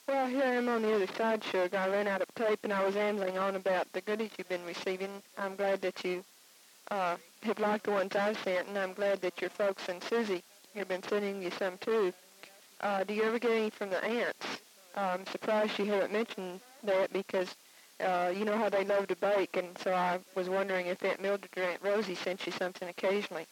Well, here I am on the other side, Sugar. I ran out of tape, and I was ambling on about the goodies you've been receiving. I'm glad that you have liked the ones I've sent, and I'm glad that your folks and Susie have been sending you some, too. Do you ever get any from the ants? I'm surprised you haven't mentioned that because you know how they love to bake, and so I was wondering if Aunt Mildred or Aunt Rosie sent you something occasionally.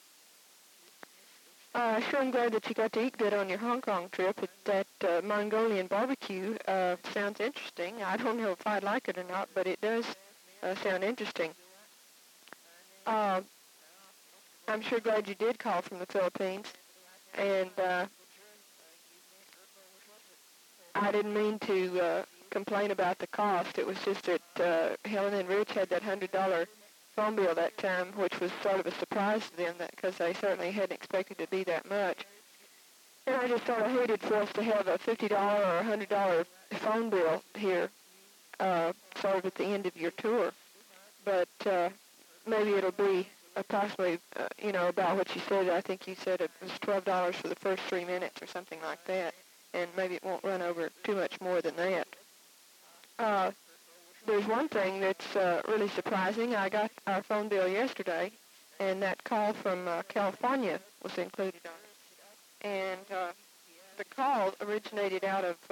Sure, I'm glad that you got to eat good on your Hong Kong trip. That Mongolian barbecue sounds interesting. I don't know if I'd like it or not, but it does sound interesting. Uh, I'm sure glad you did call from the Philippines, and I didn't mean to complain about the cost. It was just that Helen and Rich had that $100 phone bill that time, which was sort of a surprise to them because they certainly hadn't expected it to be that much. And I just sort of hated for us to have a $50 or $100 phone bill here, sort of at the end of your tour. But maybe it'll be approximately, about what you said. I think you said it was $12 for the first 3 minutes or something like that. And maybe it won't run over too much more than that. There's one thing that's really surprising. I got our phone bill yesterday, and that call from California was included on it. And the call originated out of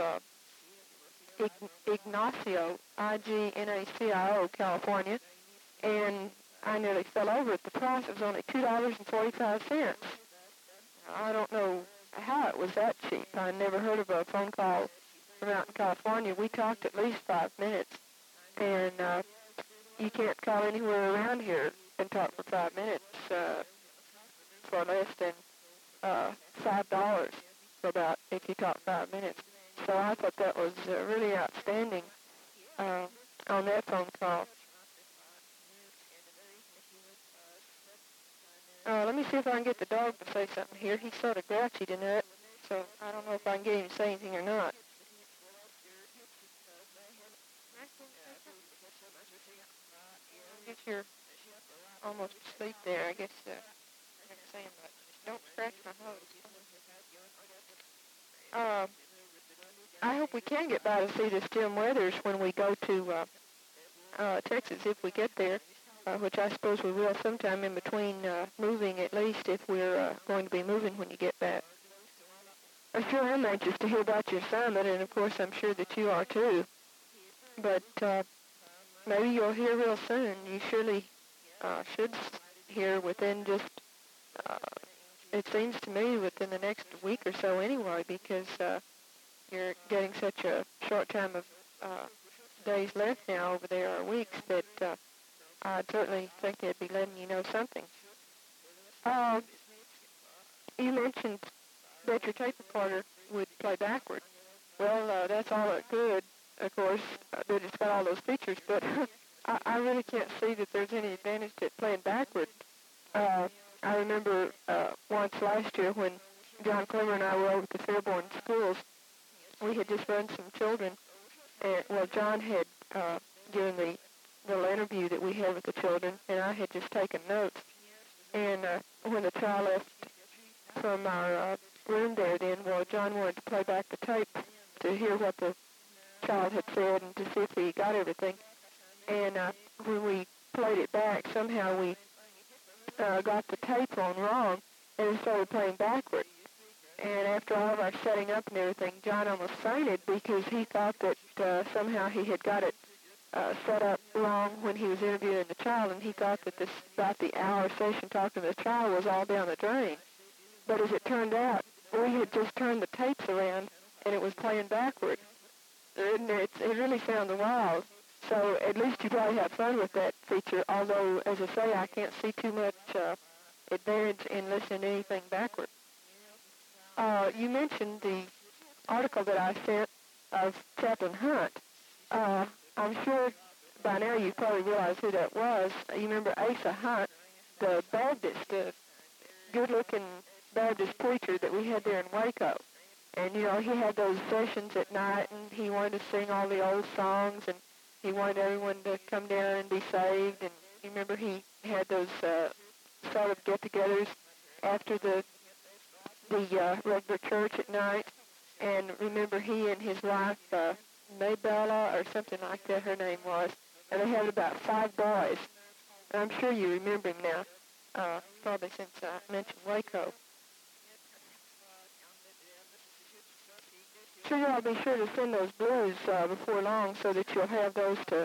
Ignacio, Ignacio, California, and I nearly fell over at the price. It was only $2.45. I don't know how it was that cheap. I never heard of a phone call from out in California. We talked at least 5 minutes, and you can't call anywhere around here and talk for 5 minutes for less than $5 for about if you talk 5 minutes. So I thought that was really outstanding on that phone call. Let me see if I can get the dog to say something here. He's sort of grouchy tonight, so I don't know if I can get him to say anything or not. I guess you're almost asleep there. I guess I'm not saying much. Don't scratch my hose. I hope we can get by to see this Jim Weathers when we go to Texas, if we get there, which I suppose we will sometime in between moving, at least if we're going to be moving when you get back. I sure am anxious to hear about your assignment, and of course I'm sure that you are too. But maybe you'll hear real soon. You surely should hear within just, it seems to me, within the next week or so anyway, because you're getting such a short time of days left now over there, or weeks, that I'd certainly think they'd be letting you know something. You mentioned that your tape recorder would play backward. Well, that's all it could, of course, that it's got all those features, but I really can't see that there's any advantage to it playing backward. I remember once last year when John Clemmer and I were over at the Fairborn schools, we had just run some children, and, well, John had given the little interview that we had with the children, and I had just taken notes. And when the child left from our room there then, well, John wanted to play back the tape to hear what the child had said and to see if we got everything. And when we played it back, somehow we got the tape on wrong, and it started playing backward. And after all of our setting up and everything, John almost fainted because he thought that somehow he had got it set up wrong when he was interviewing the child, and he thought that this about the hour session talking to the child was all down the drain. But as it turned out, we had just turned the tapes around, and it was playing backward. It really sounds wild. So at least you probably have fun with that feature, although, as I say, I can't see too much advantage in listening to anything backward. You mentioned the article that I sent of Chaplain Hunt. I'm sure by now you probably realize who that was. You remember Asa Hunt, the Baptist, the good-looking Baptist preacher that we had there in Waco. And, you know, he had those sessions at night, and he wanted to sing all the old songs, and he wanted everyone to come down and be saved. And you remember he had those sort of get-togethers after the regular church at night. And remember, he and his wife, Maybella or something like that, her name was, and they had about 5 boys. And I'm sure you remember him now, probably since I mentioned Waco. So you all be sure to send those blues before long so that you'll have those to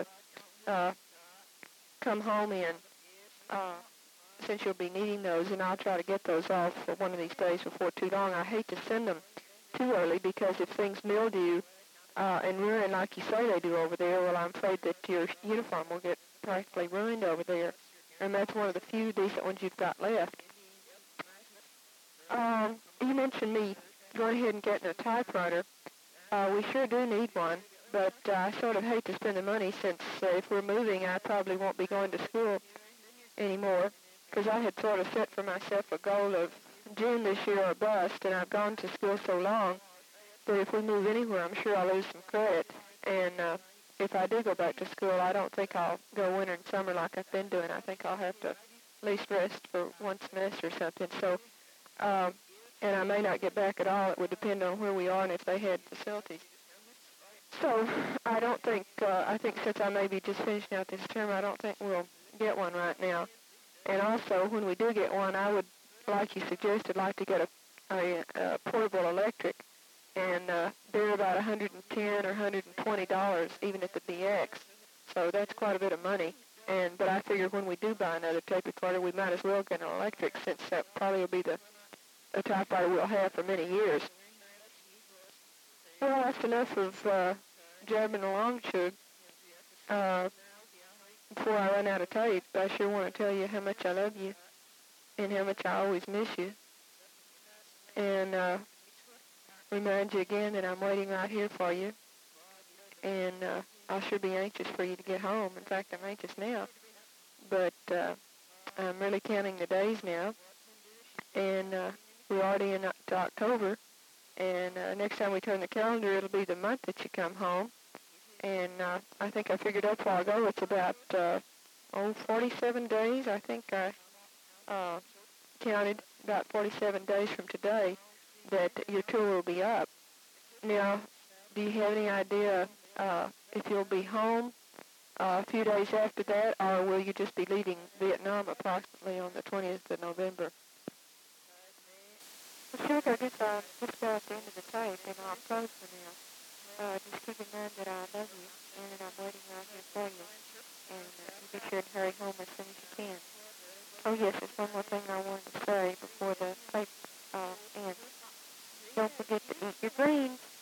come home in, since you'll be needing those, and I'll try to get those off for one of these days before too long. I hate to send them too early because if things mildew and ruin like you say they do over there, well, I'm afraid that your uniform will get practically ruined over there, and that's one of the few decent ones you've got left. You mentioned me going ahead and getting a typewriter. We sure do need one, but I sort of hate to spend the money since if we're moving, I probably won't be going to school anymore, because I had sort of set for myself a goal of June this year or bust, and I've gone to school so long that if we move anywhere, I'm sure I'll lose some credit. And if I do go back to school, I don't think I'll go winter and summer like I've been doing. I think I'll have to at least rest for one semester or something. So, and I may not get back at all. It would depend on where we are and if they had facilities. So I don't think, I think since I may be just finishing out this term, I don't think we'll get one right now. And also, when we do get one, I would, like you suggested, like to get a portable electric. And they're about $110 or $120 even at the BX. So that's quite a bit of money. But I figure when we do buy another tape recorder, we might as well get an electric, since that probably will be the typewriter we'll have for many years. Well, that's enough of jabbing along, Chug. Before I run out of tape, I sure want to tell you how much I love you and how much I always miss you. And remind you again that I'm waiting right here for you. And I'll sure be anxious for you to get home. In fact, I'm anxious now. But I'm really counting the days now. And we're already into October. And next time we turn the calendar, it'll be the month that you come home. And I think I figured out a while ago it's about 47 days. I think I counted about 47 days from today that your tour will be up. Now, do you have any idea if you'll be home a few days after that, or will you just be leaving Vietnam approximately on the 20th of November? Well, sure, I guess I'll just go at the end of the tape, and I'll close for now. Just keep in mind that I love you, and that I'm waiting right here for you. And you be sure to hurry home as soon as you can. Oh, yes, there's one more thing I wanted to say before the tape ends. Don't forget to eat your greens.